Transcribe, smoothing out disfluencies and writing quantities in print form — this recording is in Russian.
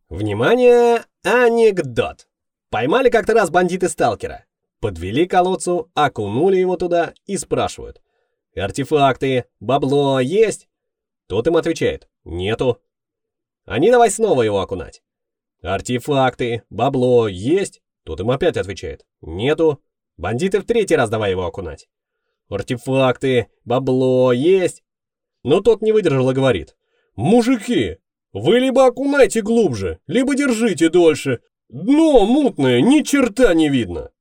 Внимание, анекдот. Поймали как-то раз бандиты-сталкера. Подвели к колодцу, окунули его туда и спрашивают: «Артефакты, бабло есть?» Тот им отвечает: «Нету». Они давай снова его окунать. «Артефакты, бабло есть?» Тот им опять отвечает: «Нету». Бандиты в третий раз давай его окунать. «Артефакты, бабло есть?» Но тот не выдержал и говорит: «Мужики, вы либо окунайте глубже, либо держите дольше. Дно мутное, ни черта не видно».